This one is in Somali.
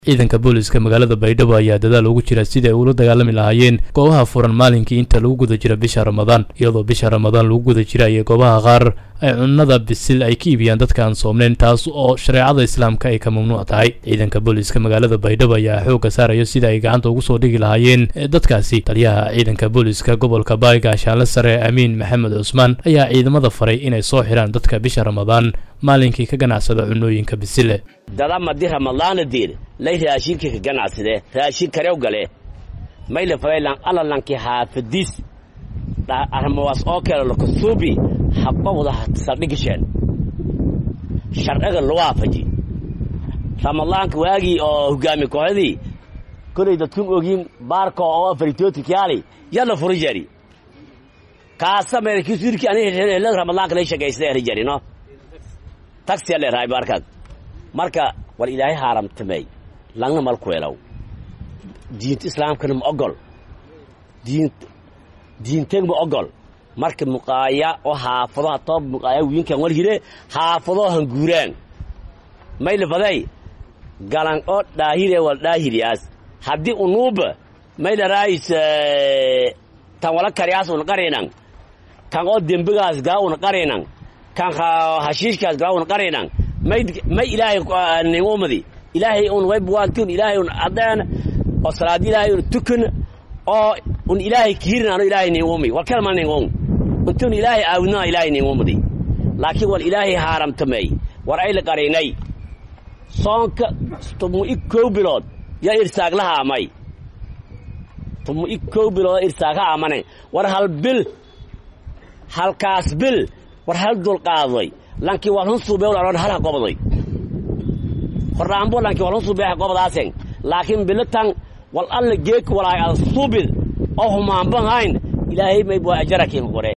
ciidanka booliska magaalada Baydhabo ayaa dadaal ugu jira sidii ay ula dagaalami lahaayeen goobaha furan maalinkii inta lagu guda jira bisha Ramadaan iyadoo bisha Ramadaan lagu guda jiray goobaha qaar ay cunnada bisil ay ka iibiyaan dadka aan soomnayn taas oo shariicada islaamka ay ka mamnuuc tahay ciidanka booliska magaalada Baydhabo ayaa xoog saaraya sidii ay gacanta ugu soo dhigi lahaayeen dadkaasi taliyaha ciidanka booliska gobolka Baayga Shaanle Sare Amiin Maxamed Cusmaan ayaa ciidamada faray inay soo xiraan dadka bisha Ramadaan maalinkii ka ganacsada cunnooyinka bisil dadama di Ramadaan diir lay raashinka ka ganacsade raashin kare gale mayl faylan alla lanki haafidis armawas oo kale la kusubi habba wada sadhigishan sharciga loo waafaji Ramadaanka waagi oo hogaami kooxdii kulay dadku ogin baarka oo faritooti kiyali yalla furujari kaasa meelkii suurki aniga Ramadaanka la shaqeysay rijari no taxi la raay baarka marka wal ilaahay haramtamay langna mal kuwelaw diinta islaamka ma ogol diinteed ma ogol marka muqaaya oo haafado toob muqaaya wiinkan wal hire haafado hanguuraan mayl faday galan oo daahire wal daahiriyaas hadii unuuba mayl raayis tan wala kariyaas oo qareenan kan oo dembigaas gaawna qareenan kan hashiishkaas gaawna qareenan may ilaahay niimadi ilaahay on way buwaaltin ilaahay on adaan oo salaad ilaahay tukun oo on ilaahay kiirnaano ilaahay niimadi wal kalma niimadi untun ilaahay aawna ilaahay niimadi laakiin wal ilaahay haramtamay war ay la qareenay soonka tumu ikoobilood ya irsaag laha amay tumu ikoobilood irsaag amane war hal bil halkaas bil war hal dul qaaday lanki waa hunsuubay wala hal qobaday qorraanbo lanki waa hunsuubay qobadaasen laakiin bilatan wal alla geek walaay al suubil oo humaan bahayn ilaahay may buu ajarakiin qore